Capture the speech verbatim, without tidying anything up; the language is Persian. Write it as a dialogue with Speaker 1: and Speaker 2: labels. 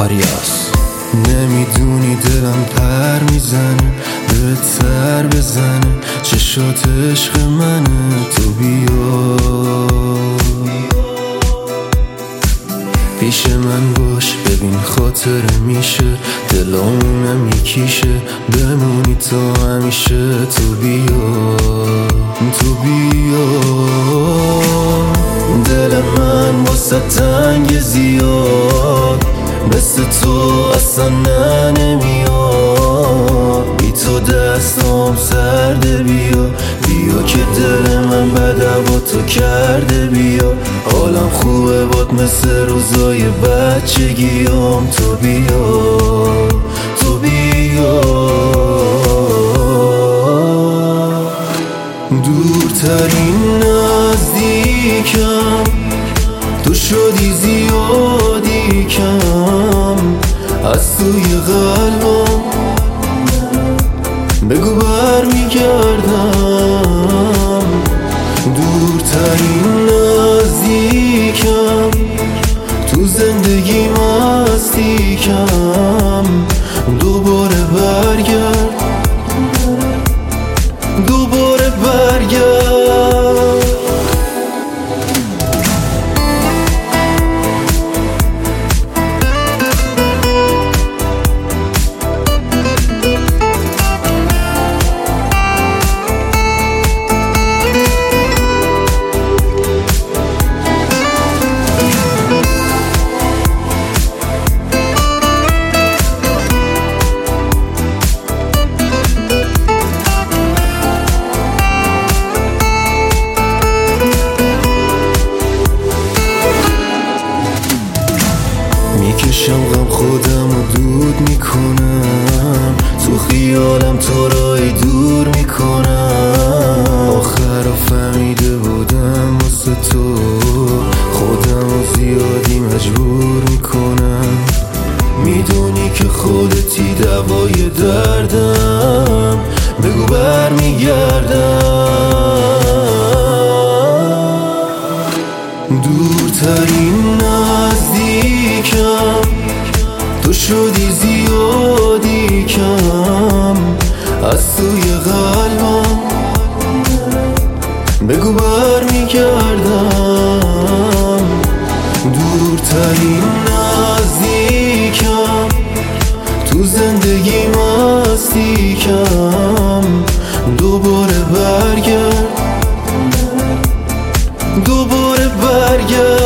Speaker 1: آریاس.
Speaker 2: نمیدونی دلم پر میزنه به سر بزنه، چشات عشق منه، تو بیا پیش من باش، ببین خاطره میشه دلامونم یکیشه، بمونی تا همیشه، تو بیا تو بیا. دل من واسه تنگ زیاد، مثل تو اصلا نه نمیاد، بی تو دستام سرده، بیا بیا که دل من بده با تو کرده، بیا حالم خوبه باد مثل روزای بچگیام، تو بیا تو بیا. دورترین نزدیکم، تو شدی زیادی کم از توی قلبم، بگو بر میگردم. دورترین نزدیکم، تو زندگی مستی کم، دوباره برگرد دوباره برگرد. میکشم غم خودم رو دود میکنم، تو خیالم تو رای دور میکنم. آخر فهمیده بودم واسه تو خودم رو زیادی مجبور میکنم، میدونی که خودتی دوای دردم، بگو بر میگردم. دورترین نزدیکم، تو شدی زیادی کم از توی قلبم، بگو بر میگردم. دورترین نزدیکم، تو زندگی مستی کم، دوباره برگرد دوباره برگرد.